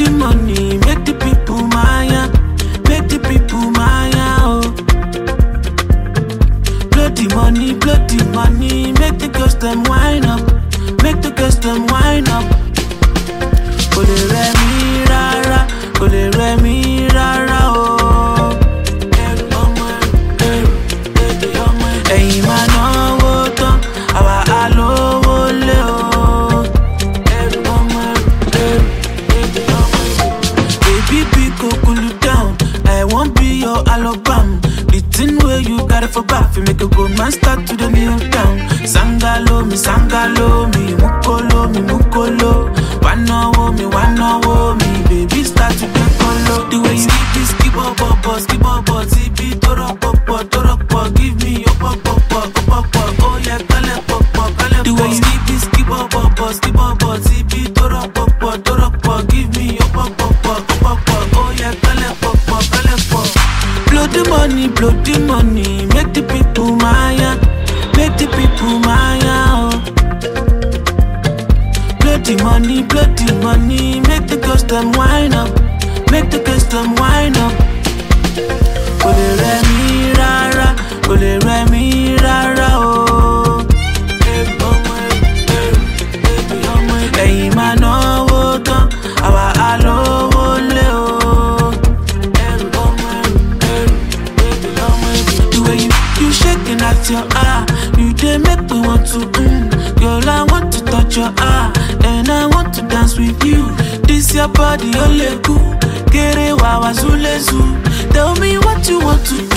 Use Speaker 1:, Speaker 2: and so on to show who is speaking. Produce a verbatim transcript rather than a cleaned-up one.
Speaker 1: the money, make the people maya, make the people maya, oh. Blow the money, blow the money, make the girls them wine up, make the girls them wine up. Kole re mi rara, kole re mi rara, oh. Ẹ̀yin máa náwó tán, àwa á lówó lé o. Baby, be go cool you down. I won't be your Alabama. The thing where you got it for back, you make a good man start to the new town. Sangalo mi, sangalo mi, mukolo mi, mukolo. Wanawo mi, wanawo mi, baby start to get colo. The way you keep this, keep up, up, up, keep up, up, T V, toro, pop, pop, toro, pop, give me your pop, pop, pop, pop, pop, oh yeah, kale, pop, pop, kale, pop. The way you keep this, keep up, up, up, keep up, up, T V, toro, pop, pop, toro, pop, give me your pop, pop, pop, pop, pop, oh yeah, kale, pop, pop, kale, pop. Blow the money, blow the money, make the people maya, make the people maya, oh. Blow the money, blow the money, make the girls them wine up, make the girls them wine up. Kole re mi rara, kole re mi rara, oh. Ẹ̀yin máa náwó tán, àwa á lówó lé o. The way you, you shaking at your eye, you dey make me want to, mm. Girl, I want to touch your eye, and I want to dance with you. This your body, ole cool, kere wa wa zule zu. Tell me what you want to do.